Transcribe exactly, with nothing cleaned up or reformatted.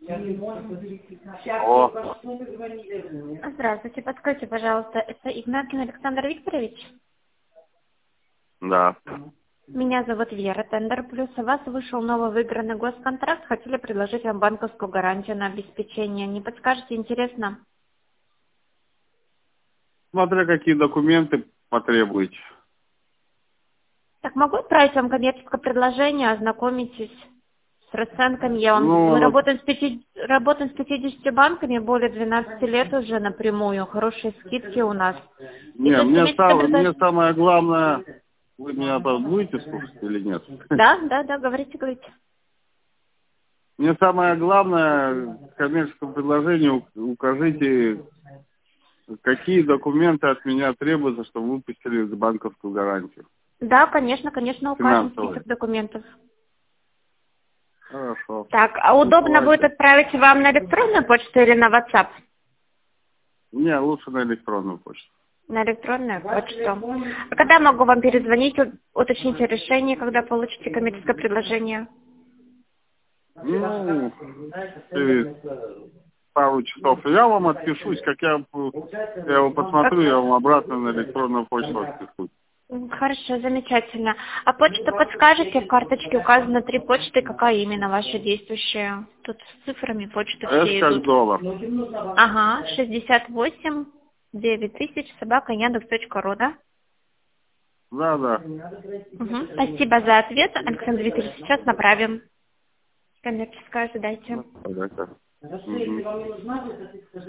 О, Здравствуйте, подскажите, пожалуйста, это Игнатьев Александр Викторович? да. Меня зовут Вера, Тендер Плюс. У вас вышел новый выигранный госконтракт. Хотели предложить вам банковскую гарантию на обеспечение. Не подскажете, интересно? Смотря какие документы потребуете. Так, могу отправить вам коммерческое предложение, ознакомитесь с расценками. Я вам... Ну, Мы работаем с, пяти... работаем с пятьюдесятью банками, более двенадцати лет уже напрямую. Хорошие скидки у нас. И не, то есть мне, коммерческое сам, мне предложение... самое главное, вы меня там будете слушать или нет? Да, да, да, говорите, говорите. Мне самое главное, в коммерческом предложении у- укажите, какие документы от меня требуются, чтобы выпустили банковскую гарантию. Да, конечно, конечно, укажем Финансовую. список документов. Хорошо. Так, а Ну, удобно будет давайте. отправить вам на электронную почту или на WhatsApp? Не, лучше на электронную почту. На электронную почту. А когда могу вам перезвонить, у- уточните решение, когда получите коммерческое предложение? Ну, через пару часов я вам отпишусь, как я, я его посмотрю, я вам обратно на электронную почту отпишусь. М, Хорошо, замечательно. А почту подскажете? В карточке указано три почты, какая именно ваша действующая? Тут с цифрами почты С все как идут. доллар. Ага, шестьдесят восемь девять тысяч собака яндекс точка ру, да? Да, да. Мгм. Спасибо за ответ, Александр Викторович. Сейчас направим. Коммерческое ожидайте. Ну, понятно. Мгм.